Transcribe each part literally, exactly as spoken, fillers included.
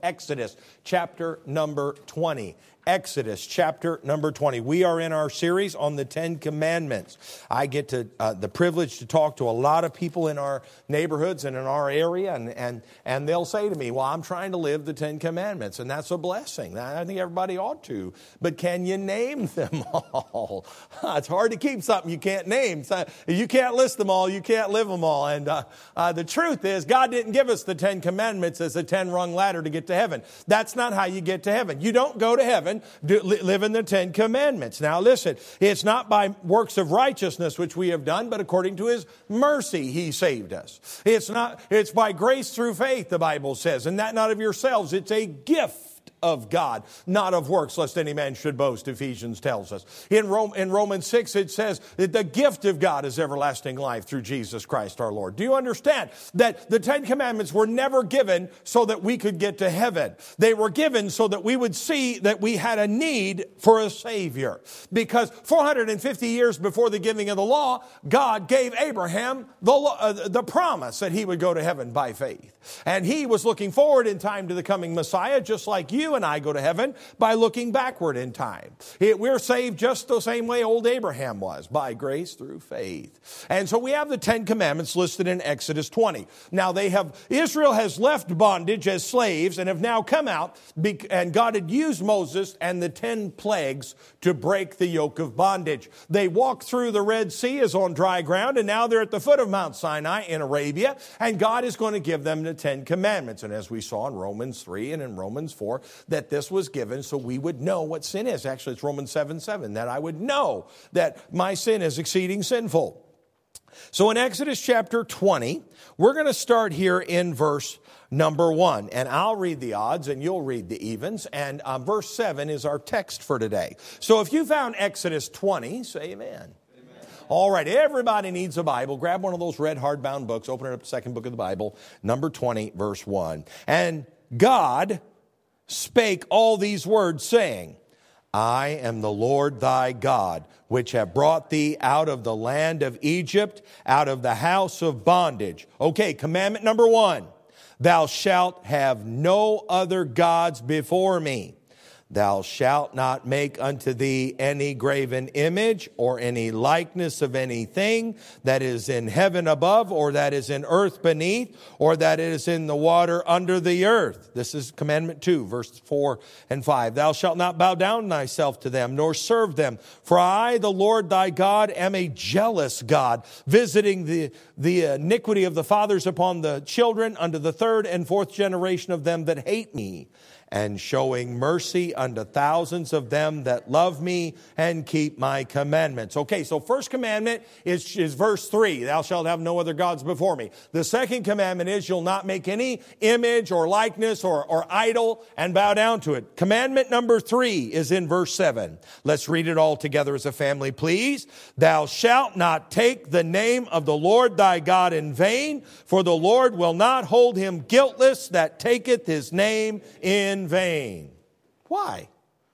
Exodus chapter number twenty. Exodus chapter number twenty. We are in our series on the Ten Commandments. I get to uh, the privilege to talk to a lot of people in our neighborhoods and in our area, and, and, and they'll say to me, well, I'm trying to live the Ten Commandments, and that's a blessing. I think everybody ought to. But can you name them all? It's hard to keep something you can't name. So you can't list them all. You can't live them all. And uh, uh, the truth is, God didn't give us the Ten Commandments as a ten-rung ladder to get to heaven. That's not how you get to heaven. You don't go to heaven Do, live in the Ten Commandments. Now listen, it's not by works of righteousness which we have done, but according to His mercy He saved us. It's not, it's by grace through faith, the Bible says, and that not of yourselves. It's a gift of God, not of works, lest any man should boast, Ephesians tells us. In, Rome, in Romans six, it says that the gift of God is everlasting life through Jesus Christ our Lord. Do you understand that the Ten Commandments were never given so that we could get to heaven? They were given so that we would see that we had a need for a Savior. Because four hundred fifty years before the giving of the law, God gave Abraham the, uh, the promise that he would go to heaven by faith. And he was looking forward in time to the coming Messiah, just like you and I go to heaven by looking backward in time. We're saved just the same way old Abraham was, by grace through faith. And so we have the Ten Commandments listed in Exodus twenty. Now they have, Israel has left bondage as slaves and have now come out, and God had used Moses and the ten plagues to break the yoke of bondage. They walked through the Red Sea as on dry ground, and now they're at the foot of Mount Sinai in Arabia, and God is going to give them the Ten Commandments. And as we saw in Romans three and in Romans four, that this was given so we would know what sin is. Actually, it's Romans seven seven, that I would know that my sin is exceeding sinful. So in Exodus chapter twenty, we're going to start here in verse number one. And I'll read the odds and you'll read the evens. And uh, verse seven is our text for today. So if you found Exodus twenty, say amen. All right, everybody needs a Bible. Grab one of those red hardbound books. Open it up to the second book of the Bible, number twenty, verse one. And God spake all these words, saying, I am the Lord thy God, which have brought thee out of the land of Egypt, out of the house of bondage. Okay, commandment number one, thou shalt have no other gods before me. Thou shalt not make unto thee any graven image or any likeness of anything that is in heaven above, or that is in earth beneath, or that is in the water under the earth. This is commandment two, verse four and five. Thou shalt not bow down thyself to them, nor serve them. For I, the Lord thy God, am a jealous God, visiting the, the iniquity of the fathers upon the children unto the third and fourth generation of them that hate me, and showing mercy unto thousands of them that love me and keep my commandments. Okay, so first commandment is, is verse three, thou shalt have no other gods before me. The second commandment is you'll not make any image or likeness or, or idol and bow down to it. Commandment number three is in verse seven. Let's read it all together as a family, please. Thou shalt not take the name of the Lord thy God in vain, for the Lord will not hold him guiltless that taketh his name in vain. Why?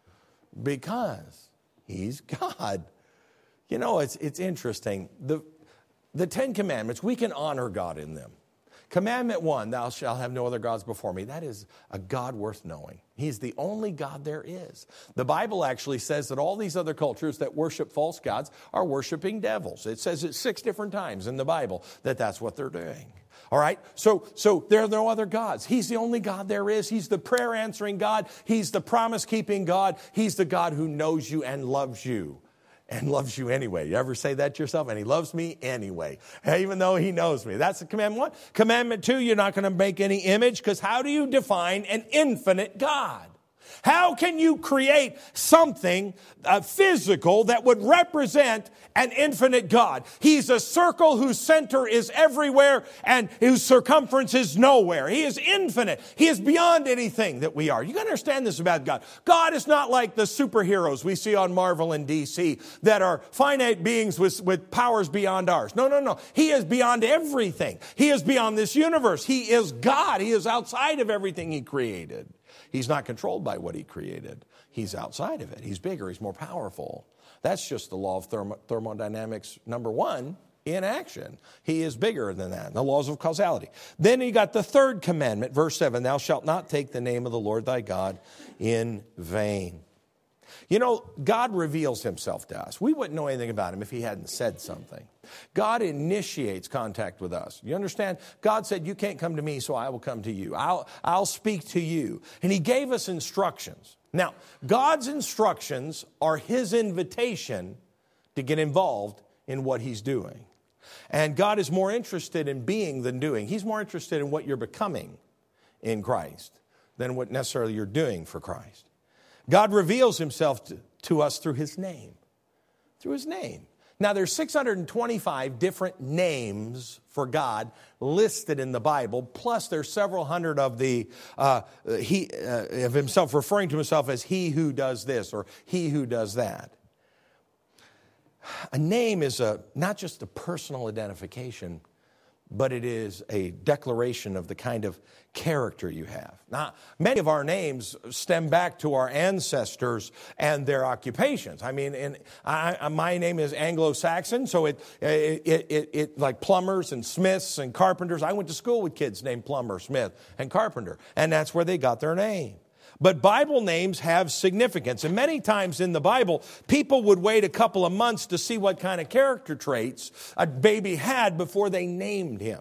Because He's God. You know, it's it's interesting. The, the Ten Commandments, we can honor God in them. Commandment one, thou shalt have no other gods before me. That is a God worth knowing. He's the only God there is. The Bible actually says that all these other cultures that worship false gods are worshiping devils. It says it six different times in the Bible that that's what they're doing. All right, so so there are no other gods. He's the only God there is. He's the prayer-answering God. He's the promise-keeping God. He's the God who knows you and loves you. And loves you anyway. You ever say that to yourself? And He loves me anyway, even though He knows me. That's the commandment one. Commandment two, you're not going to make any image, because how do you define an infinite God? How can you create something uh, physical that would represent an infinite God? He's a circle whose center is everywhere and whose circumference is nowhere. He is infinite. He is beyond anything that we are. You got to understand this about God. God is not like the superheroes we see on Marvel and D C that are finite beings with, with powers beyond ours. No, no, no. He is beyond everything. He is beyond this universe. He is God. He is outside of everything He created. He's not controlled by what He created. He's outside of it. He's bigger. He's more powerful. That's just the law of thermo- thermodynamics number one in action. He is bigger than that, the laws of causality. Then you got the third commandment, verse seven, thou shalt not take the name of the Lord thy God in vain. You know, God reveals himself to us. We wouldn't know anything about him if he hadn't said something. God initiates contact with us. You understand? God said, you can't come to me, so I will come to you. I'll, I'll speak to you. And he gave us instructions. Now, God's instructions are his invitation to get involved in what he's doing. And God is more interested in being than doing. He's more interested in what you're becoming in Christ than what necessarily you're doing for Christ. God reveals himself to, to us through his name. Through his name. Now, there's six hundred twenty-five different names for God listed in the Bible, plus there's several hundred of the uh, he uh, of himself referring to himself as he who does this or he who does that. A name is a not just a personal identification, but it is a declaration of the kind of character you have. Now, many of our names stem back to our ancestors and their occupations. I mean, and I, my name is Anglo-Saxon, so it, it, it, it, like plumbers and smiths and carpenters. I went to school with kids named Plumber, Smith, and Carpenter, and that's where they got their name. But Bible names have significance. And many times in the Bible, people would wait a couple of months to see what kind of character traits a baby had before they named him.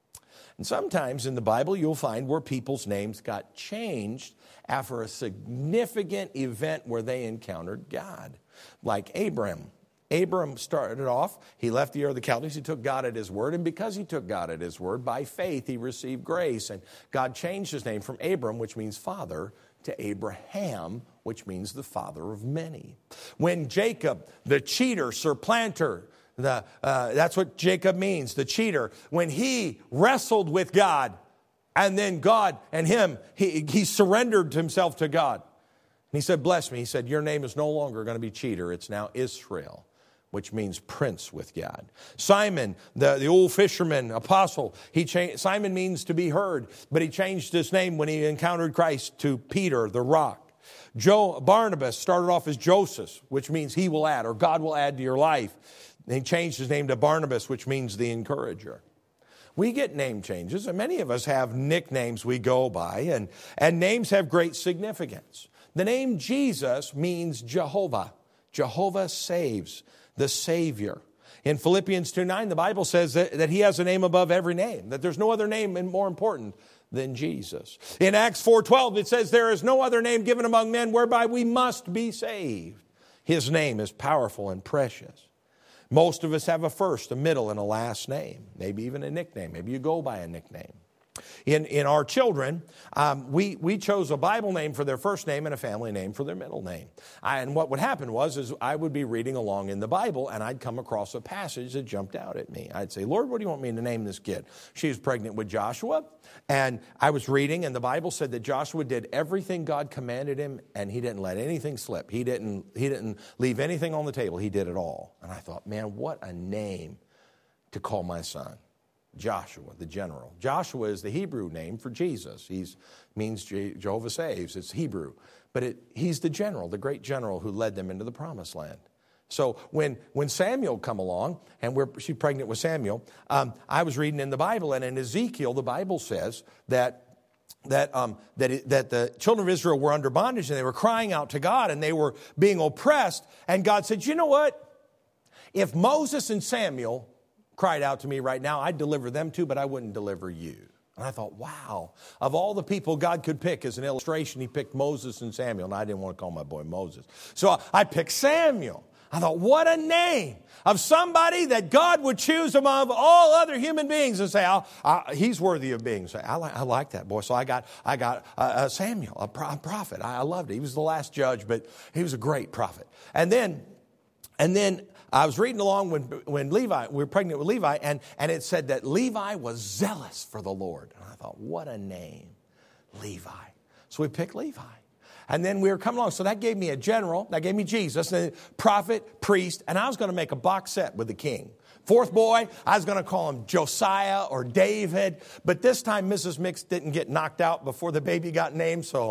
And sometimes in the Bible, you'll find where people's names got changed after a significant event where they encountered God. Like Abram. Abram started off, he left the Ur of the Chaldees, he took God at his word, and because he took God at his word, by faith he received grace. And God changed his name from Abram, which means father, to Abraham, which means the father of many. When Jacob, the cheater, supplanter, the, uh, that's what Jacob means, the cheater, when he wrestled with God, and then God and him, he, he surrendered himself to God. And he said, bless me. He said, your name is no longer going to be cheater. It's now Israel, which means prince with God. Simon, the, the old fisherman, apostle, he changed, Simon means to be heard, but he changed his name when he encountered Christ to Peter, the rock. Joe, Barnabas started off as Joseph, which means he will add, or God will add to your life. And he changed his name to Barnabas, which means the encourager. We get name changes, and many of us have nicknames we go by, and, and names have great significance. The name Jesus means Jehovah. Jehovah saves, the Savior. In Philippians two nine, the Bible says that, that he has a name above every name, that there's no other name more important than Jesus. In Acts four twelve, it says there is no other name given among men whereby we must be saved. His name is powerful and precious. Most of us have a first, a middle, and a last name, maybe even a nickname. Maybe you go by a nickname. In, in our children, um, we, we chose a Bible name for their first name and a family name for their middle name. I, and what would happen was is I would be reading along in the Bible, and I'd come across a passage that jumped out at me. I'd say, Lord, what do you want me to name this kid? She was pregnant with Joshua, and I was reading, and the Bible said that Joshua did everything God commanded him, and he didn't let anything slip. He didn't, he didn't leave anything on the table. He did it all. And I thought, man, what a name to call my son. Joshua, the general. Joshua is the Hebrew name for Jesus. He means Jehovah saves. It's Hebrew. But it, he's the general, the great general who led them into the promised land. So when, when Samuel come along, and we're, she's pregnant with Samuel, um, I was reading in the Bible, and in Ezekiel, the Bible says that that um, that, it, that the children of Israel were under bondage, and they were crying out to God, and they were being oppressed. And God said, you know what? If Moses and Samuel cried out to me right now, I'd deliver them too, but I wouldn't deliver you. And I thought, wow, of all the people God could pick as an illustration, he picked Moses and Samuel. And I didn't want to call my boy Moses. So I picked Samuel. I thought, what a name of somebody that God would choose among all other human beings and say, I'll, I, he's worthy of being saved. I, li- I like that boy. So I got I got uh, uh, Samuel, a, pro- a prophet. I, I loved it. He was the last judge, but he was a great prophet. And then, and then, I was reading along when, when Levi, we were pregnant with Levi, and, and it said that Levi was zealous for the Lord. And I thought, what a name, Levi. So we picked Levi. And then we were coming along. So that gave me a general, that gave me Jesus, and prophet, priest, and I was going to make a box set with the king. Fourth boy, I was going to call him Josiah or David. But this time, Missus Mix didn't get knocked out before the baby got named, so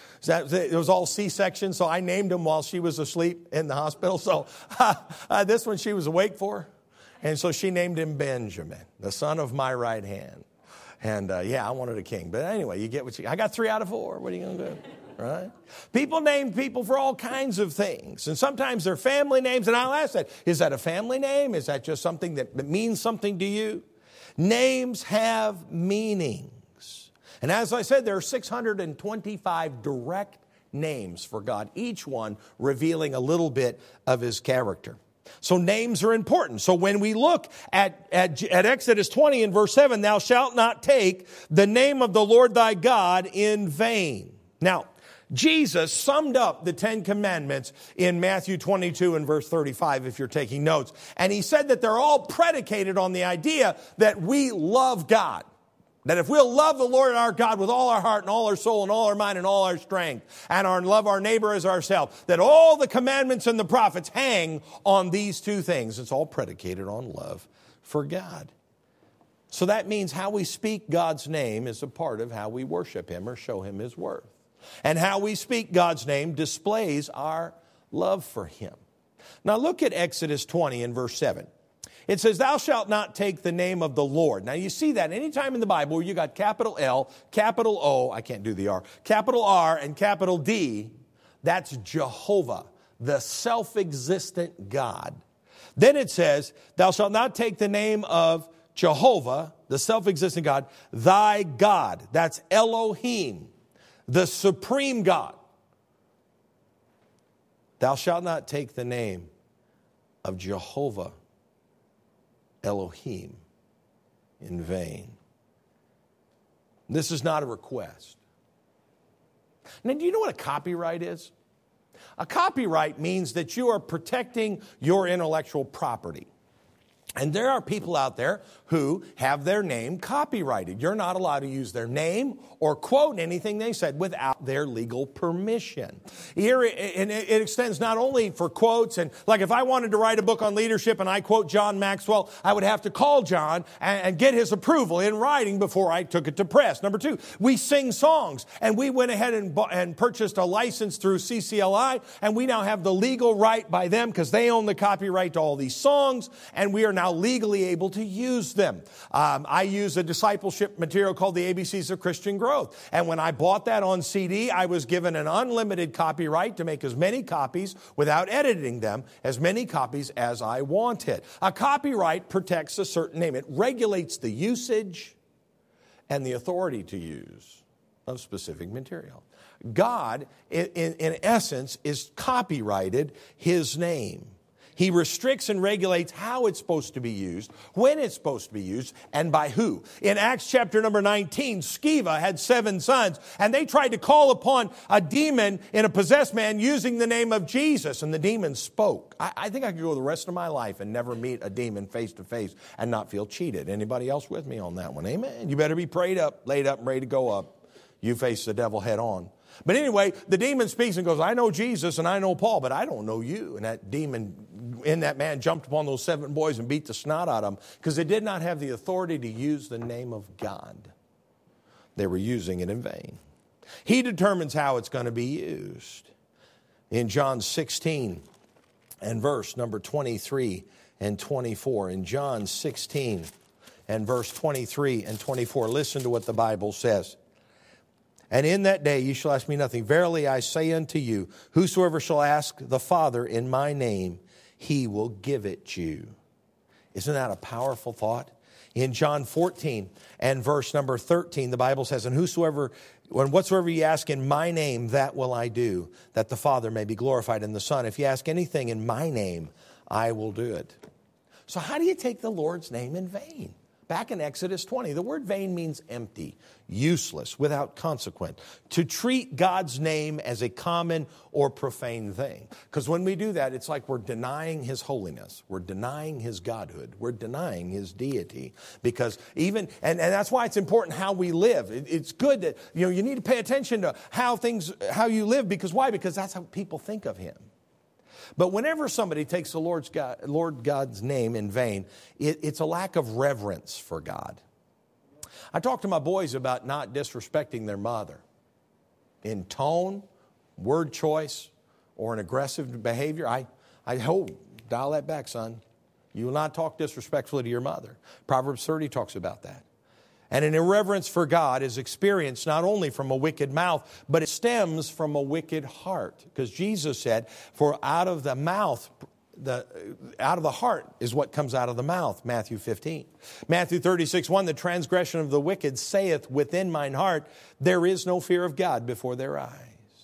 it was all C-section, so I named him while she was asleep in the hospital. So uh, this one she was awake for. And so she named him Benjamin, the son of my right hand. And uh, yeah, I wanted a king. But anyway, you get what you, I got three out of four. What are you going to do? Right? People name people for all kinds of things. And sometimes they're family names. And I'll ask that, is that a family name? Is that just something that, that means something to you? Names have meanings. And as I said, there are six hundred twenty-five direct names for God, each one revealing a little bit of his character. So names are important. So when we look at, at, at Exodus twenty and verse seven, thou shalt not take the name of the Lord thy God in vain. Now, Jesus summed up the Ten Commandments in Matthew twenty-two and verse thirty-five, if you're taking notes. And he said that they're all predicated on the idea that we love God. That if we'll love the Lord our God with all our heart and all our soul and all our mind and all our strength, and our, love our neighbor as ourselves, that all the commandments and the prophets hang on these two things. It's all predicated on love for God. So that means how we speak God's name is a part of how we worship him or show him his worth. And how we speak God's name displays our love for him. Now look at Exodus twenty and verse seven. It says, thou shalt not take the name of the Lord. Now you see that anytime in the Bible where you got capital L, capital O, I can't do the R, capital R and capital D, that's Jehovah, the self-existent God. Then it says, thou shalt not take the name of Jehovah, the self-existent God, thy God. That's Elohim, the supreme God. Thou shalt not take the name of Jehovah, Elohim, in vain. This is not a request. Now, do you know what a copyright is? A copyright means that you are protecting your intellectual property. And there are people out there who have their name copyrighted. You're not allowed to use their name or quote anything they said without their legal permission. Here, and it extends not only for quotes, and like if I wanted to write a book on leadership and I quote John Maxwell, I would have to call John and get his approval in writing before I took it to press. Number two, we sing songs, and we went ahead and, and purchased a license through C C L I, and we now have the legal right by them because they own the copyright to all these songs, and we are now legally able to use them. Um, I use a discipleship material called the A B Cs of Christian Growth. And when I bought that on C D, I was given an unlimited copyright to make as many copies without editing them, as many copies as I wanted. A copyright protects a certain name. It regulates the usage and the authority to use of specific material. God, in, in, in essence, is copyrighted his name. He restricts and regulates how it's supposed to be used, when it's supposed to be used, and by who. In Acts chapter number nineteen, Sceva had seven sons, and they tried to call upon a demon in a possessed man using the name of Jesus, and the demon spoke. I, I think I could go the rest of my life and never meet a demon face to face and not feel cheated. Anybody else with me on that one? Amen. You better be prayed up, laid up, and ready to go up. You face the devil head on. But anyway, the demon speaks and goes, I know Jesus and I know Paul, but I don't know you. And that demon in that man jumped upon those seven boys and beat the snot out of them because they did not have the authority to use the name of God. They were using it in vain. He determines how it's going to be used. In John sixteen and verse number twenty-three and twenty-four. In John sixteen and verse twenty-three and twenty-four, listen to what the Bible says. And in that day ye shall ask me nothing. Verily I say unto you, whosoever shall ask the Father in my name, he will give it you. Isn't that a powerful thought? In John fourteen and verse number thirteen, the Bible says, and whosoever, when whatsoever ye ask in my name, that will I do, that the Father may be glorified in the Son. If you ask anything in my name, I will do it. So how do you take the Lord's name in vain? Back in Exodus twenty, the word vain means empty, useless, without consequence. To treat God's name as a common or profane thing. Because when we do that, it's like we're denying his holiness. We're denying his godhood. We're denying his deity. Because even, and, and that's why it's important how we live. It, it's good that, you know, you need to pay attention to how things, how you live. Because why? Because that's how people think of him. But whenever somebody takes the Lord's God, Lord God's name in vain, it, it's a lack of reverence for God. I talk to my boys about not disrespecting their mother in tone, word choice, or an aggressive behavior. I, I hope, dial that back, son. You will not talk disrespectfully to your mother. Proverbs thirty talks about that. And an irreverence for God is experienced not only from a wicked mouth, but it stems from a wicked heart. Because Jesus said, for out of the mouth, the out of the heart is what comes out of the mouth, Matthew fifteen. Matthew thirty-six one, the transgression of the wicked saith within mine heart, there is no fear of God before their eyes.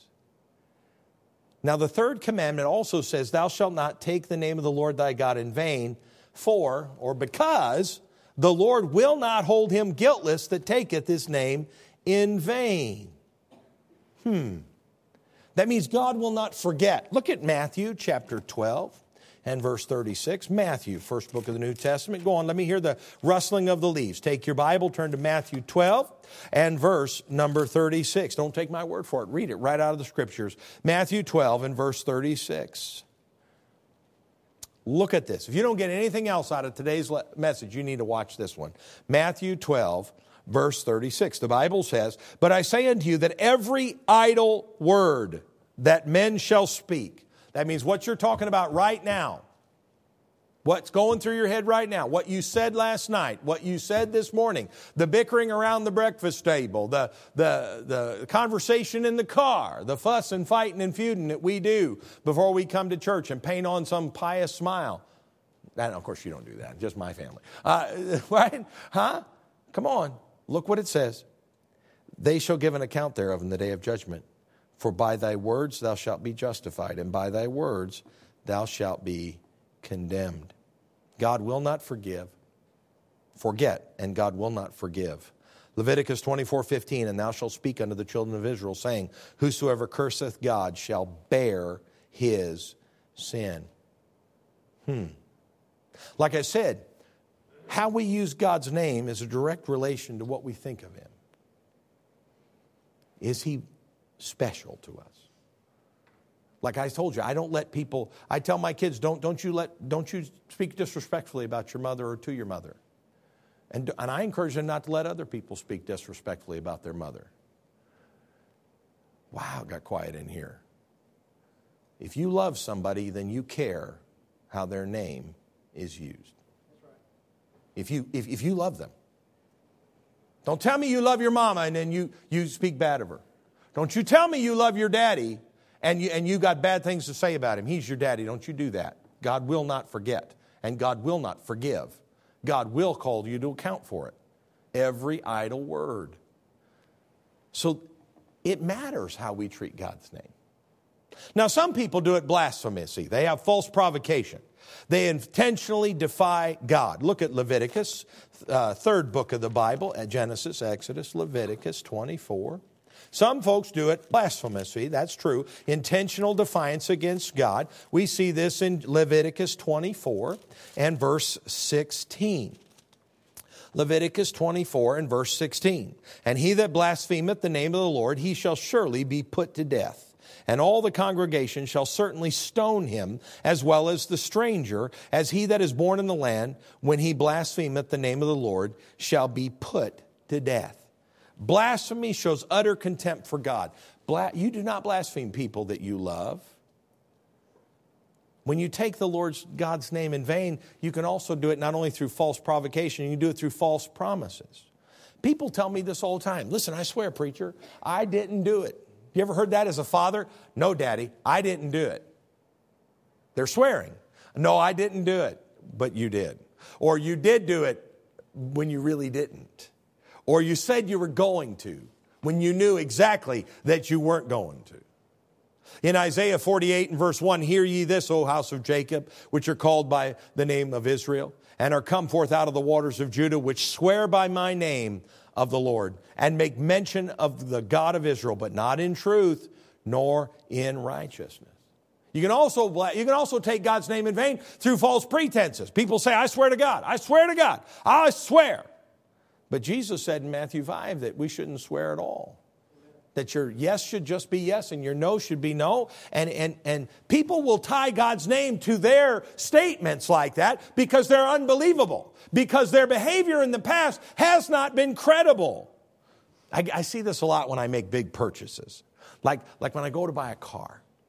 Now the third commandment also says, thou shalt not take the name of the Lord thy God in vain, for, or because, the Lord will not hold him guiltless that taketh his name in vain. Hmm. That means God will not forget. Look at Matthew chapter twelve and verse thirty-six. Matthew, first book of the New Testament. Go on, let me hear the rustling of the leaves. Take your Bible, turn to Matthew twelve and verse number thirty-six. Don't take my word for it. Read it right out of the Scriptures. Matthew twelve and verse thirty-six. Look at this. If you don't get anything else out of today's message, you need to watch this one. Matthew twelve, verse thirty-six. The Bible says, but I say unto you that every idle word that men shall speak, that means what you're talking about right now, what's going through your head right now, what you said last night, what you said this morning, the bickering around the breakfast table, the, the, the conversation in the car, the fuss and fighting and feuding that we do before we come to church and paint on some pious smile. And of course you don't do that, just my family. Uh, right? Huh? Come on. Look what it says. They shall give an account thereof in the day of judgment. For by thy words thou shalt be justified, and by thy words thou shalt be condemned. God will not forgive, forget, and God will not forgive. Leviticus twenty-four fifteen, and thou shalt speak unto the children of Israel, saying, whosoever curseth God shall bear his sin. Hmm. Like I said, how we use God's name is a direct relation to what we think of him. Is he special to us? Like I told you, I don't let people, I tell my kids, don't, don't you let, don't you speak disrespectfully about your mother or to your mother. And, and I encourage them not to let other people speak disrespectfully about their mother. Wow, it got quiet in here. If you love somebody, then you care how their name is used. If you, if, if you love them. Don't tell me you love your mama and then you, you speak bad of her. Don't you tell me you love your daddy and you, and you got bad things to say about him. He's your daddy. Don't you do that. God will not forget. And God will not forgive. God will call you to account for it. Every idle word. So it matters how we treat God's name. Now some people do it blasphemously. They have false provocation. They intentionally defy God. Look at Leviticus, uh, third book of the Bible, at Genesis, Exodus, Leviticus twenty-four. Some folks do it blasphemously, that's true. Intentional defiance against God. We see this in Leviticus twenty-four and verse sixteen. Leviticus twenty-four and verse sixteen. And he that blasphemeth the name of the Lord, he shall surely be put to death. And all the congregation shall certainly stone him, as well as the stranger, as he that is born in the land, when he blasphemeth the name of the Lord, shall be put to death. Blasphemy shows utter contempt for God. Bla- you do not blaspheme people that you love. When you take the Lord's God's name in vain, you can also do it not only through false provocation, you can do it through false promises. People tell me this all the time. Listen, I swear, preacher, I didn't do it. You ever heard that as a father? No, Daddy, I didn't do it. They're swearing. No, I didn't do it, but you did. Or you did do it when you really didn't. Or you said you were going to when you knew exactly that you weren't going to. In Isaiah forty-eight and verse one, hear ye this, O house of Jacob, which are called by the name of Israel, and are come forth out of the waters of Judah, which swear by my name of the Lord, and make mention of the God of Israel, but not in truth, nor in righteousness. You can also, you can also take God's name in vain through false pretenses. People say, I swear to God, I swear to God, I swear. But Jesus said in Matthew five that we shouldn't swear at all. That your yes should just be yes and your no should be no. And, and, and people will tie God's name to their statements like that because they're unbelievable. Because their behavior in the past has not been credible. I, I see this a lot when I make big purchases. Like, like when I go to buy a car.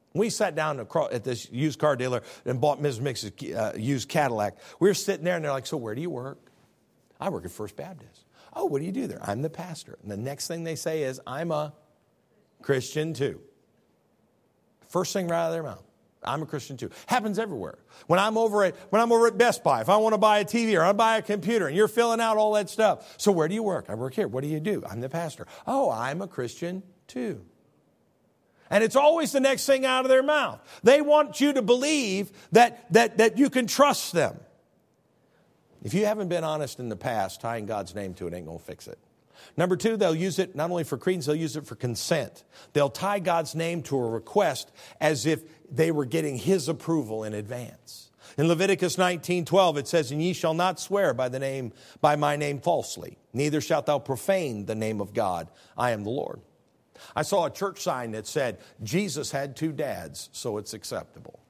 We sat down at this used car dealer and bought Missus Mix's uh, used Cadillac. We were sitting there, and they're like, so where do you work? I work at First Baptist. Oh, what do you do there? I'm the pastor. And the next thing they say is, I'm a Christian too. First thing right out of their mouth. I'm a Christian too. Happens everywhere. When I'm over at when I'm over at Best Buy, if I want to buy a T V or I want to buy a computer, and you're filling out all that stuff. So where do you work? I work here. What do you do? I'm the pastor. Oh, I'm a Christian too. And it's always the next thing out of their mouth. They want you to believe that, that, that you can trust them. If you haven't been honest in the past, tying God's name to it ain't going to fix it. Number two, they'll use it not only for creeds, they'll use it for consent. They'll tie God's name to a request as if they were getting His approval in advance. In Leviticus nineteen twelve, it says, and ye shall not swear by the name, by my name falsely, neither shalt thou profane the name of God. I am the Lord. I saw a church sign that said, Jesus had two dads, so it's acceptable.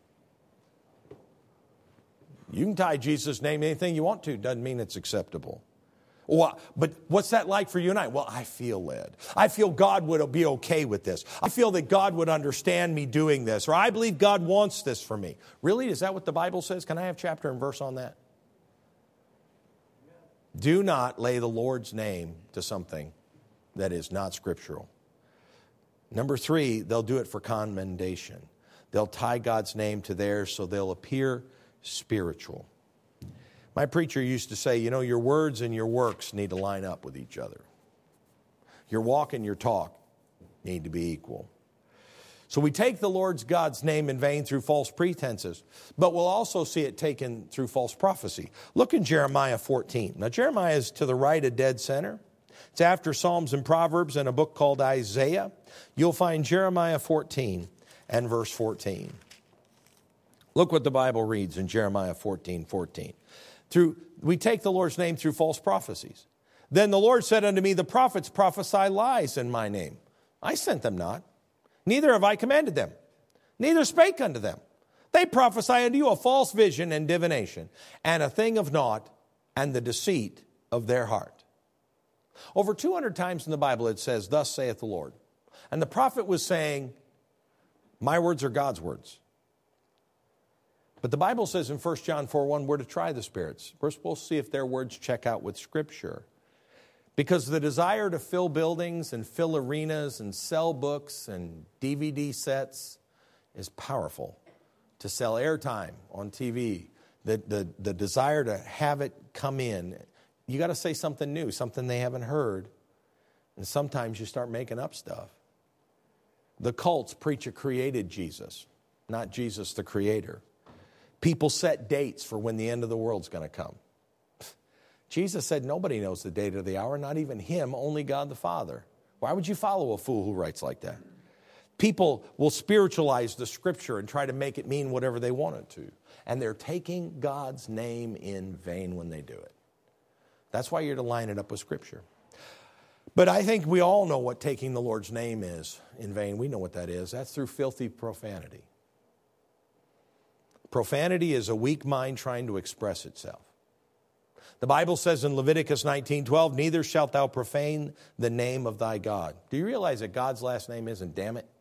You can tie Jesus' name to anything you want to. Doesn't mean it's acceptable. Well, but what's that like for you and I? Well, I feel led. I feel God would be okay with this. I feel that God would understand me doing this. Or I believe God wants this for me. Really? Is that what the Bible says? Can I have chapter and verse on that? Do not lay the Lord's name to something that is not scriptural. Number three, they'll do it for commendation. They'll tie God's name to theirs so they'll appear spiritual. My preacher used to say, you know, your words and your works need to line up with each other. Your walk and your talk need to be equal. So we take the Lord's God's name in vain through false pretenses, but we'll also see it taken through false prophecy. Look in Jeremiah fourteen. Now, Jeremiah is to the right of dead center. It's after Psalms and Proverbs and a book called Isaiah. You'll find Jeremiah fourteen and verse fourteen. Look what the Bible reads in Jeremiah fourteen fourteen. Through, we take the Lord's name through false prophecies. Then the Lord said unto me, the prophets prophesy lies in my name. I sent them not, neither have I commanded them, neither spake unto them. They prophesy unto you a false vision and divination, and a thing of naught, and the deceit of their heart. Over two hundred times in the Bible it says, thus saith the Lord. And the prophet was saying, my words are God's words. But the Bible says in First John four one, we're to try the spirits. We're supposed to see if their words check out with Scripture. Because the desire to fill buildings and fill arenas and sell books and D V D sets is powerful. To sell airtime on T V, the, the, the desire to have it come in. You got to say something new, something they haven't heard. And sometimes you start making up stuff. The cults preach a created Jesus, not Jesus the creator. People set dates for when the end of the world's going to come. Jesus said nobody knows the date or the hour, not even Him, only God the Father. Why would you follow a fool who writes like that? People will spiritualize the Scripture and try to make it mean whatever they want it to. And they're taking God's name in vain when they do it. That's why you're to line it up with Scripture. But I think we all know what taking the Lord's name is in vain. We know what that is. That's through filthy profanity. Profanity is a weak mind trying to express itself. The Bible says in Leviticus nineteen twelve, neither shalt thou profane the name of thy God. Do you realize that God's last name isn't damn it?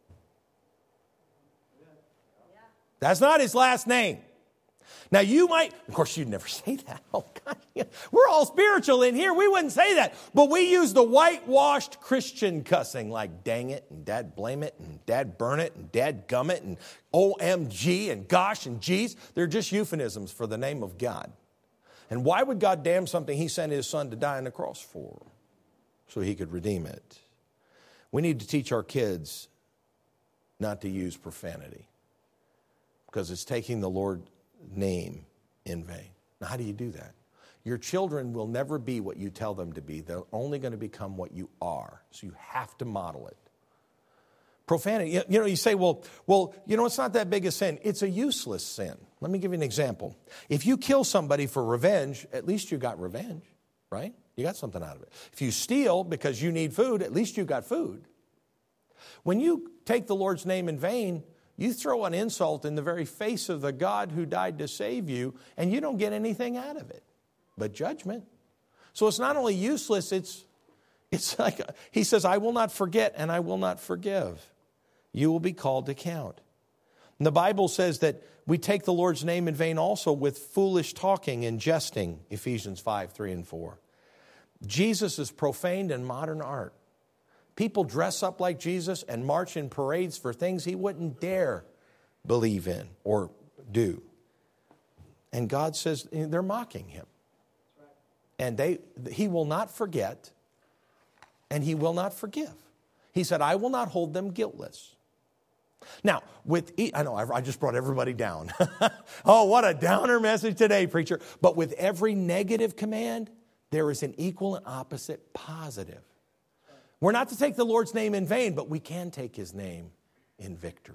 That's not His last name. Now you might, of course you'd never say that. Oh God, we're all spiritual in here. We wouldn't say that. But we use the whitewashed Christian cussing like dang it and dad blame it and dad burn it and dad gum it and O M G and gosh and geez. They're just euphemisms for the name of God. And why would God damn something He sent His Son to die on the cross for? So He could redeem it. We need to teach our kids not to use profanity because it's taking the Lord's name in vain. Now, how do you do that? Your children will never be what you tell them to be. They're only going to become what you are. So you have to model it. Profanity, you know, you say, well, well, you know, it's not that big a sin. It's a useless sin. Let me give you an example. If you kill somebody for revenge, at least you got revenge, right? You got something out of it. If you steal because you need food, at least you got food. When you take the Lord's name in vain, you throw an insult in the very face of the God who died to save you, and you don't get anything out of it but judgment. So it's not only useless, it's, it's like, He says, I will not forget and I will not forgive. You will be called to count. And the Bible says that we take the Lord's name in vain also with foolish talking and jesting, Ephesians five, three and four. Jesus is profaned in modern art. People dress up like Jesus and march in parades for things he wouldn't dare believe in or do. And God says they're mocking him. And they, he will not forget, and he will not forgive. He said, I will not hold them guiltless. Now, with e- I know I just brought everybody down. Oh, what a downer message today, preacher. But with every negative command, there is an equal and opposite positive. We're not to take the Lord's name in vain, but we can take his name in victory.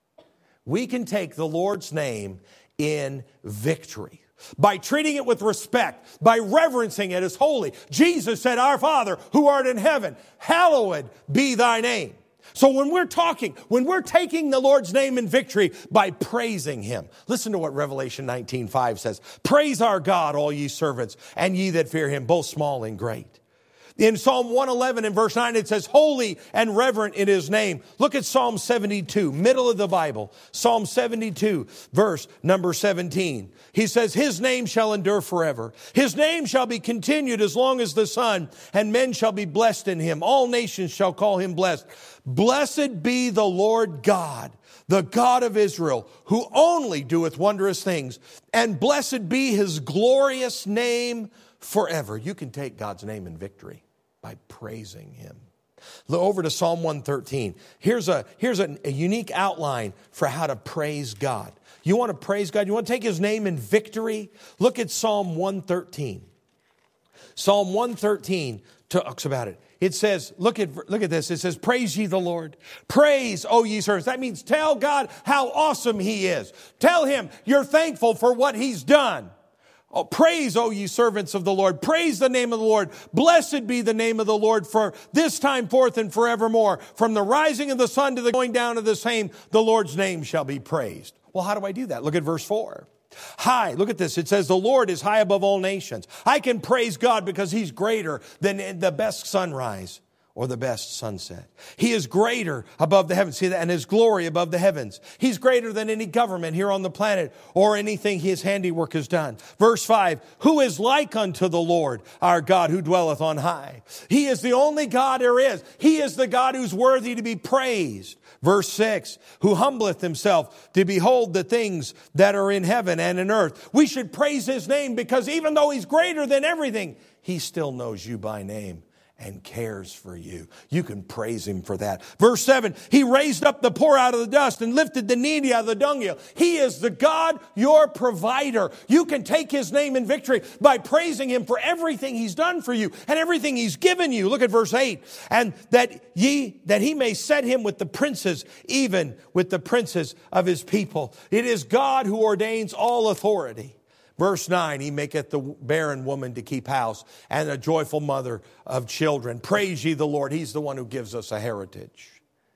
We can take the Lord's name in victory by treating it with respect, by reverencing it as holy. Jesus said, Our Father who art in heaven, hallowed be thy name. So when we're talking, when we're taking the Lord's name in victory by praising him, listen to what Revelation nineteen five says. Praise our God, all ye servants, and ye that fear him, both small and great. In Psalm one eleven and verse nine, it says, holy and reverent in his name. Look at Psalm seventy-two, middle of the Bible. Psalm seventy-two, verse number seventeen. He says, his name shall endure forever. His name shall be continued as long as the sun, and men shall be blessed in him. All nations shall call him blessed. Blessed be the Lord God, the God of Israel, who only doeth wondrous things. And blessed be his glorious name forever. You can take God's name in victory by praising him. Look over to Psalm one thirteen. Here's a, here's a, a unique outline for how to praise God. You want to praise God? You want to take his name in victory? Look at Psalm one thirteen. Psalm one thirteen talks about it. It says, look at, look at this. It says, praise ye the Lord. Praise, O ye servants. That means tell God how awesome he is. Tell him you're thankful for what he's done. Oh, praise, O ye servants of the Lord. Praise the name of the Lord. Blessed be the name of the Lord for this time forth and forevermore. From the rising of the sun to the going down of the same, the Lord's name shall be praised. Well, how do I do that? Look at verse four. High, look at this. It says, the Lord is high above all nations. I can praise God because he's greater than the best sunrise or the best sunset. He is greater above the heavens. See that? And his glory above the heavens. He's greater than any government here on the planet or anything his handiwork has done. Verse five, who is like unto the Lord, our God, who dwelleth on high? He is the only God there is. He is the God who's worthy to be praised. Verse six, who humbleth himself to behold the things that are in heaven and in earth. We should praise his name because even though he's greater than everything, he still knows you by name and cares for you. You can praise him for that. Verse seven, he raised up the poor out of the dust and lifted the needy out of the dunghill. He is the God, your provider. You can take his name in victory by praising him for everything he's done for you and everything he's given you. Look at verse eight. And that ye, that he may set him with the princes, even with the princes of his people. It is God who ordains all authority. Verse nine, he maketh the barren woman to keep house and a joyful mother of children. Praise ye the Lord. He's the one who gives us a heritage.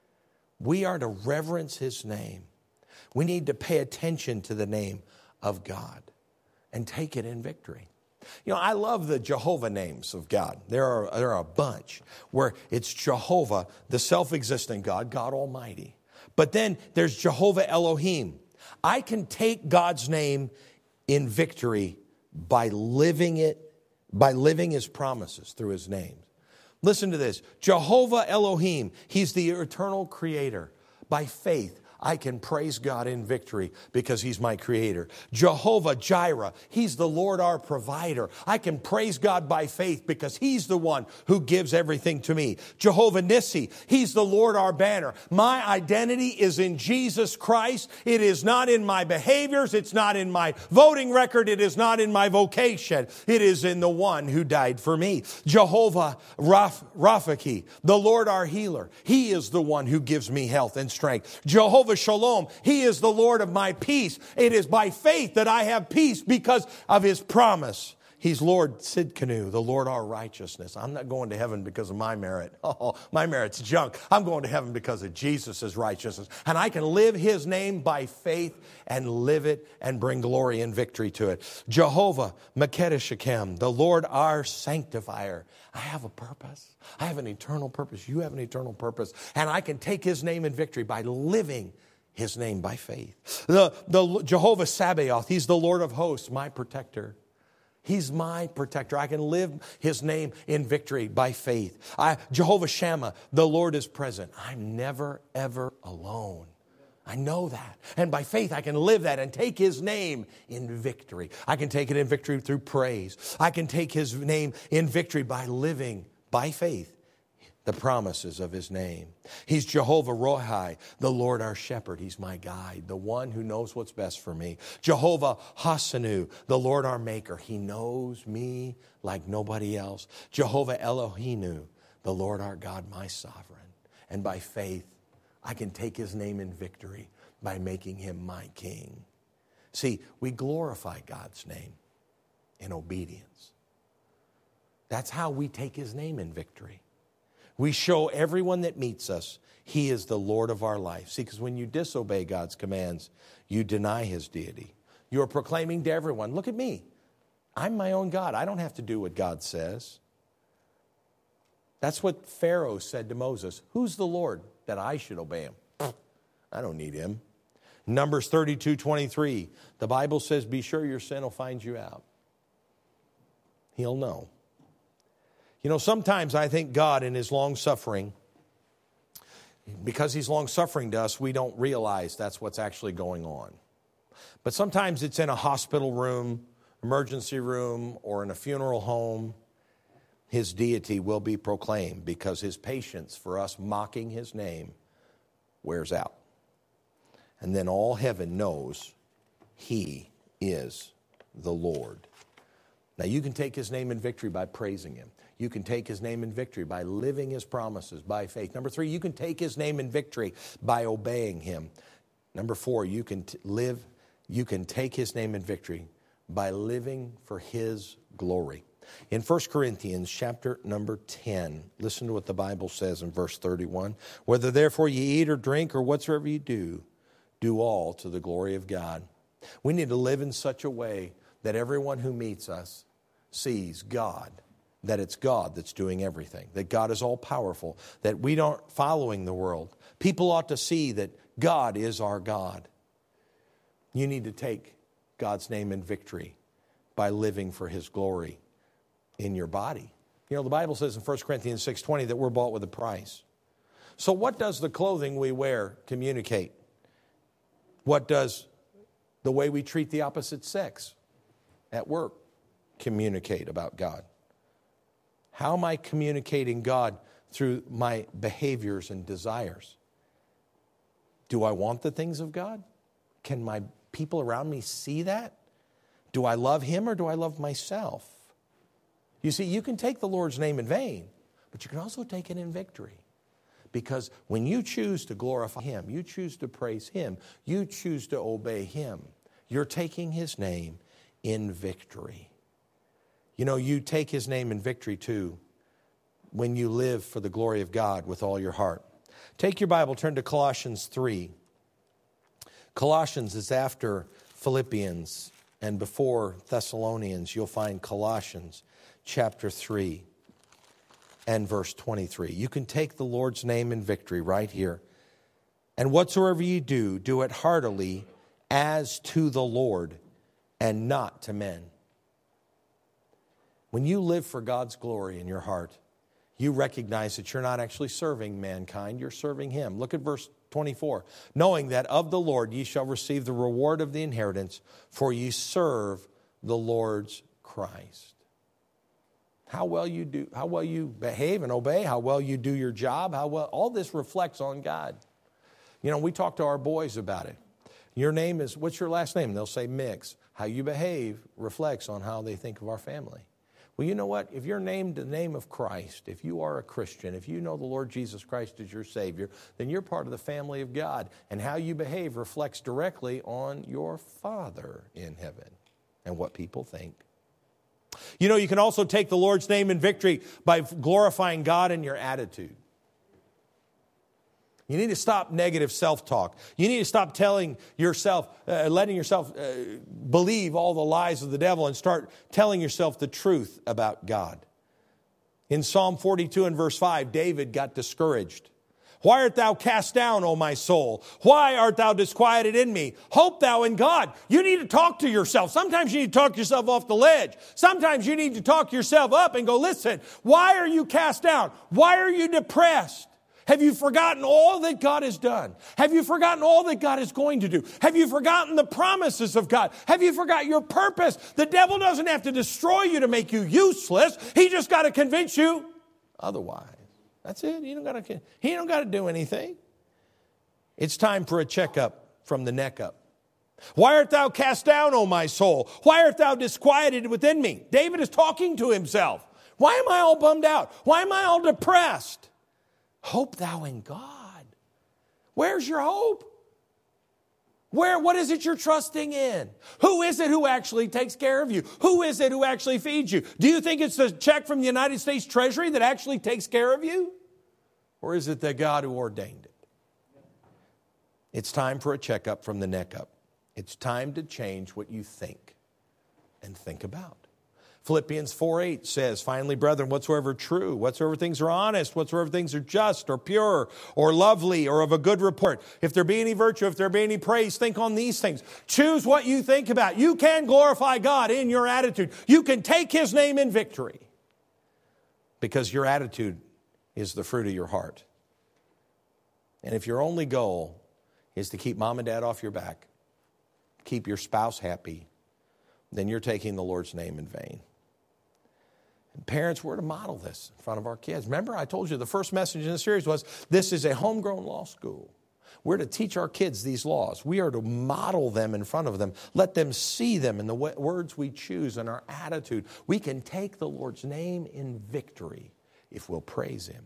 We are to reverence his name. We need to pay attention to the name of God and take it in victory. You know, I love the Jehovah names of God. There are, there are a bunch where it's Jehovah, the self-existent God, God Almighty. But then there's Jehovah Elohim. I can take God's name in victory by living it, by living his promises through his name. Listen to this. Jehovah Elohim, he's the eternal creator. By faith, I can praise God in victory because he's my creator. Jehovah Jireh, he's the Lord our provider. I can praise God by faith because he's the one who gives everything to me. Jehovah Nissi, he's the Lord our banner. My identity is in Jesus Christ. It is not in my behaviors. It's not in my voting record. It is not in my vocation. It is in the one who died for me. Jehovah Raph, Rapha, the Lord our healer. He is the one who gives me health and strength. Jehovah Shalom. He is the Lord of my peace. It is by faith that I have peace because of his promise. He's Lord Sidkenu, the Lord our righteousness. I'm not going to heaven because of my merit. Oh, my merit's junk. I'm going to heaven because of Jesus' righteousness. And I can live his name by faith and live it and bring glory and victory to it. Jehovah Mekadeshechem, the Lord our sanctifier. I have a purpose. I have an eternal purpose. You have an eternal purpose. And I can take his name in victory by living His name by faith. The, the Jehovah Sabaoth, He's the Lord of hosts, my protector. He's my protector. I can live His name in victory by faith. I, Jehovah Shammah, the Lord is present. I'm never, ever alone. I know that. And by faith, I can live that and take His name in victory. I can take it in victory through praise. I can take His name in victory by living by faith the promises of His name. He's Jehovah Rohi, the Lord our shepherd. He's my guide, the one who knows what's best for me. Jehovah Hassanu, the Lord our maker. He knows me like nobody else. Jehovah Elohinu, the Lord our God, my sovereign. And by faith, I can take His name in victory by making Him my king. See, we glorify God's name in obedience. That's how we take His name in victory. We show everyone that meets us He is the Lord of our life. See, because when you disobey God's commands, you deny His deity. You are proclaiming to everyone, look at me. I'm my own God. I don't have to do what God says. That's what Pharaoh said to Moses. Who's the Lord that I should obey Him? I don't need Him. Numbers thirty-two twenty-three. The Bible says, be sure your sin will find you out. He'll know. You know, sometimes I think God in His long-suffering, because He's long-suffering to us, we don't realize that's what's actually going on. But sometimes it's in a hospital room, emergency room, or in a funeral home. His deity will be proclaimed because His patience for us mocking His name wears out. And then all heaven knows He is the Lord. Now you can take His name in victory by praising Him. You can take His name in victory by living His promises by faith. Number three, you can take His name in victory by obeying Him. Number four, you can t- live, you can take His name in victory by living for His glory. In First Corinthians chapter number ten, listen to what the Bible says in verse thirty-one. Whether therefore ye eat or drink or whatsoever you do, do all to the glory of God. We need to live in such a way that everyone who meets us sees God, that it's God that's doing everything, that God is all powerful, that we aren't following the world. People ought to see that God is our God. You need to take God's name in victory by living for His glory in your body. You know, the Bible says in First Corinthians six twenty that we're bought with a price. So what does the clothing we wear communicate? What does the way we treat the opposite sex at work communicate about God? How am I communicating God through my behaviors and desires? Do I want the things of God? Can my people around me see that? Do I love Him or do I love myself? You see, you can take the Lord's name in vain, but you can also take it in victory. Because when you choose to glorify Him, you choose to praise Him, you choose to obey Him, you're taking His name in victory. You know, you take His name in victory too when you live for the glory of God with all your heart. Take your Bible, turn to Colossians three. Colossians is after Philippians and before Thessalonians. You'll find Colossians chapter three and verse twenty-three. You can take the Lord's name in victory right here. And whatsoever you do, do it heartily as to the Lord and not to men. When you live for God's glory in your heart, you recognize that you're not actually serving mankind, you're serving Him. Look at verse twenty-four. Knowing that of the Lord ye shall receive the reward of the inheritance, for ye serve the Lord's Christ. How well you do, how well you behave and obey, how well you do your job, how well, all this reflects on God. You know, we talk to our boys about it. Your name is, what's your last name? They'll say Mix. How you behave reflects on how they think of our family. Well, you know what? If you're named the name of Christ, if you are a Christian, if you know the Lord Jesus Christ as your Savior, then you're part of the family of God. And how you behave reflects directly on your Father in heaven and what people think. You know, you can also take the Lord's name in victory by glorifying God in your attitude. You need to stop negative self-talk. You need to stop telling yourself, uh, letting yourself uh, believe all the lies of the devil and start telling yourself the truth about God. In Psalm forty-two and verse five, David got discouraged. Why art thou cast down, O my soul? Why art thou disquieted in me? Hope thou in God. You need to talk to yourself. Sometimes you need to talk yourself off the ledge. Sometimes you need to talk yourself up and go, listen, why are you cast down? Why are you depressed? Have you forgotten all that God has done? Have you forgotten all that God is going to do? Have you forgotten the promises of God? Have you forgot your purpose? The devil doesn't have to destroy you to make you useless. He just got to convince you otherwise. That's it. He don't got to, he don't got to do anything. It's time for a checkup from the neck up. Why art thou cast down, O my soul? Why art thou disquieted within me? David is talking to himself. Why am I all bummed out? Why am I all depressed? Hope thou in God. Where's your hope? Where, what is it you're trusting in? Who is it who actually takes care of you? Who is it who actually feeds you? Do you think it's the check from the United States Treasury that actually takes care of you? Or is it the God who ordained it? It's time for a checkup from the neck up. It's time to change what you think and think about. Philippians four eight says, finally, brethren, whatsoever true, whatsoever things are honest, whatsoever things are just or pure or lovely or of a good report, if there be any virtue, if there be any praise, think on these things. Choose what you think about. You can glorify God in your attitude. You can take His name in victory because your attitude is the fruit of your heart. And if your only goal is to keep mom and dad off your back, keep your spouse happy, then you're taking the Lord's name in vain. And parents, we're to model this in front of our kids. Remember, I told you the first message in the series was, this is a homegrown law school. We're to teach our kids these laws. We are to model them in front of them. Let them see them in the words we choose and our attitude. We can take the Lord's name in victory if we'll praise Him,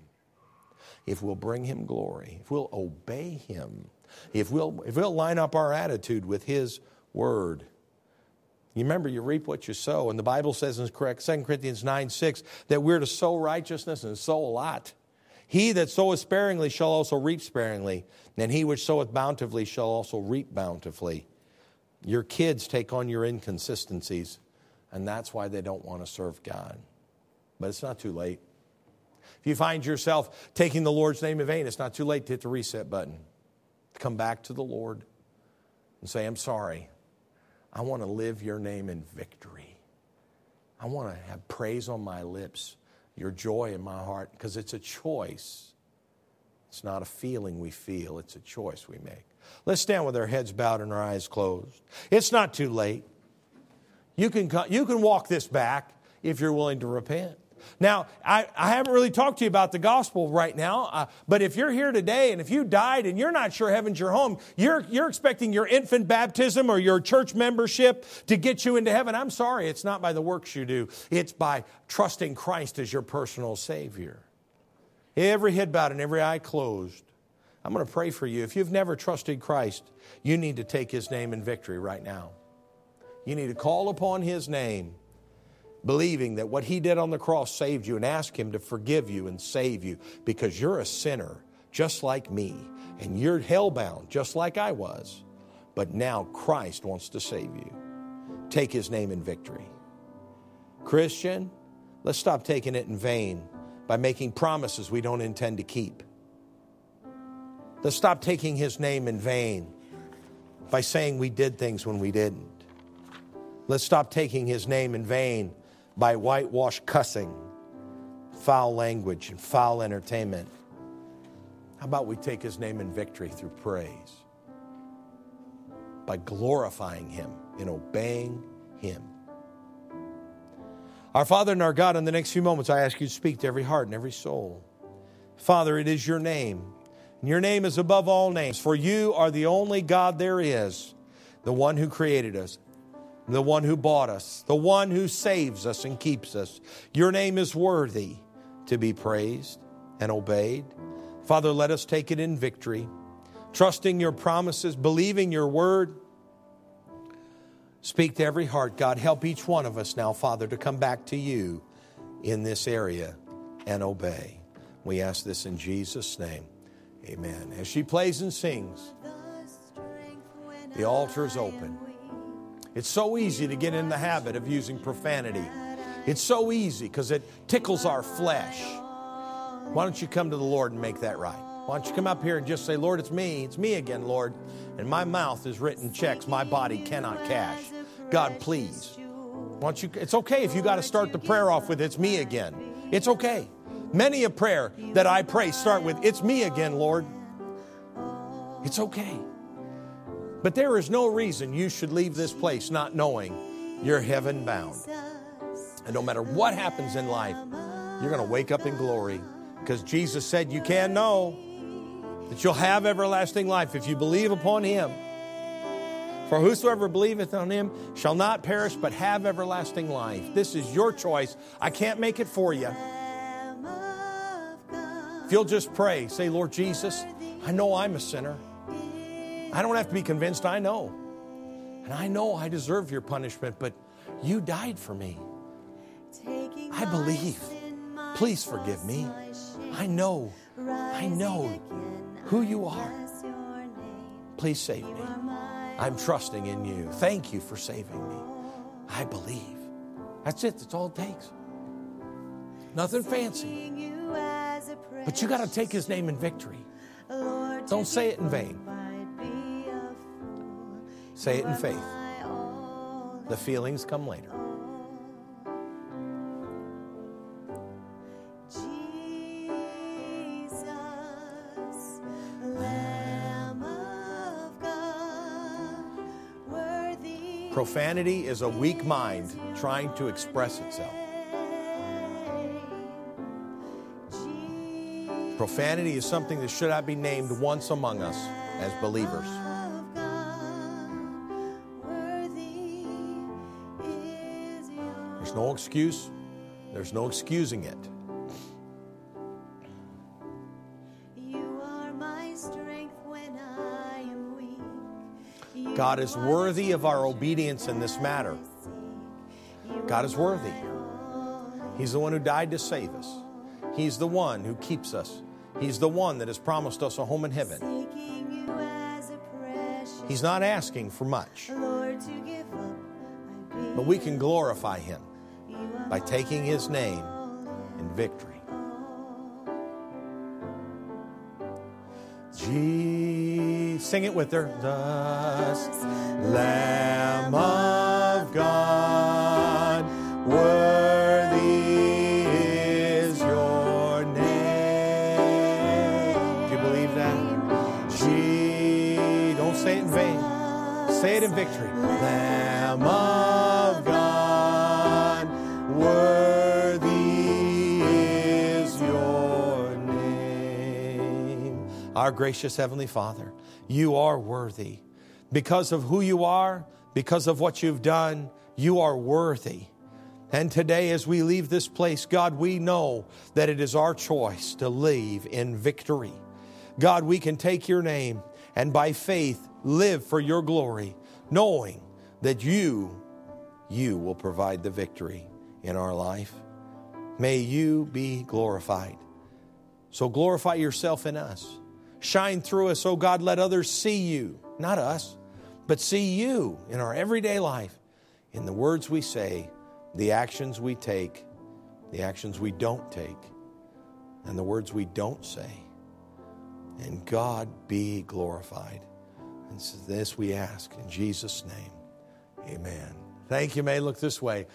if we'll bring Him glory, if we'll obey Him, if we'll, if we'll line up our attitude with His word. You remember, you reap what you sow. And the Bible says in Second Corinthians nine six that we're to sow righteousness and sow a lot. He that soweth sparingly shall also reap sparingly, and he which soweth bountifully shall also reap bountifully. Your kids take on your inconsistencies, and that's why they don't want to serve God. But it's not too late. If you find yourself taking the Lord's name in vain, it's not too late to hit the reset button. Come back to the Lord and say, I'm sorry. I want to live your name in victory. I want to have praise on my lips, your joy in my heart, because it's a choice. It's not a feeling we feel. It's a choice we make. Let's stand with our heads bowed and our eyes closed. It's not too late. You can, you can walk this back if you're willing to repent. Now, I, I haven't really talked to you about the gospel right now, uh, but if you're here today and if you died and you're not sure heaven's your home, you're, you're expecting your infant baptism or your church membership to get you into heaven. I'm sorry, it's not by the works you do. It's by trusting Christ as your personal Savior. Every head bowed and every eye closed. I'm going to pray for you. If you've never trusted Christ, you need to take His name in victory right now. You need to call upon His name, believing that what He did on the cross saved you, and ask Him to forgive you and save you, because you're a sinner just like me, and you're hellbound just like I was. But now Christ wants to save you. Take His name in victory. Christian, let's stop taking it in vain by making promises we don't intend to keep. Let's stop taking His name in vain by saying we did things when we didn't. Let's stop taking His name in vain by whitewash cussing, foul language, and foul entertainment. How about we take His name in victory through praise, by glorifying Him and obeying Him. Our Father and our God, in the next few moments, I ask you to speak to every heart and every soul. Father, it is your name, and your name is above all names, for you are the only God there is, the one who created us, the one who bought us, the one who saves us and keeps us. Your name is worthy to be praised and obeyed. Father, let us take it in victory, trusting your promises, believing your word. Speak to every heart. God, help each one of us now, Father, to come back to you in this area and obey. We ask this in Jesus' name. Amen. As she plays and sings, the altar is open. It's so easy to get in the habit of using profanity. It's so easy because it tickles our flesh. Why don't you come to the Lord and make that right? Why don't you come up here and just say, Lord, it's me. It's me again, Lord. And my mouth is written checks my body cannot cash. God, please. Why don't you, it's okay if you got to start the prayer off with, it's me again. It's okay. Many a prayer that I pray start with, it's me again, Lord. It's okay. But there is no reason you should leave this place not knowing you're heaven bound. And no matter what happens in life, you're going to wake up in glory. Because Jesus said you can know that you'll have everlasting life if you believe upon Him. For whosoever believeth on Him shall not perish but have everlasting life. This is your choice. I can't make it for you. If you'll just pray, say, Lord Jesus, I know I'm a sinner. I don't have to be convinced, I know. And I know I deserve your punishment, but you died for me. I believe. Please forgive me. I know, I know who you are. Please save me. I'm trusting in you. Thank you for saving me. I believe. That's it. That's all it takes. Nothing fancy. But you got to take His name in victory. Don't say it in vain. Say it in faith. The feelings come later. Profanity is a weak mind trying to express itself. Profanity is something that should not be named once among us as believers. There's no excuse. There's no excusing it. God is worthy of our obedience in this matter. God is worthy. He's the one who died to save us. He's the one who keeps us. He's the one that has promised us a home in heaven. He's not asking for much. But we can glorify Him by taking His name in victory. Gee, sing it with her. Thus, Lamb of God, worthy is your name. Do you believe that? Gee, don't say it in vain. Say it in victory. Lamb of God, worthy is your name. Our gracious Heavenly Father, you are worthy. Because of who you are, because of what you've done, you are worthy. And today as we leave this place, God, we know that it is our choice to leave in victory. God, we can take your name and by faith live for your glory, knowing that you, you will provide the victory in our life. May you be glorified. So glorify yourself in us. Shine through us, oh God, let others see you, not us, but see you in our everyday life, in the words we say, the actions we take, the actions we don't take, and the words we don't say. And God be glorified. And so this we ask in Jesus' name. Amen. Thank you. May look this way.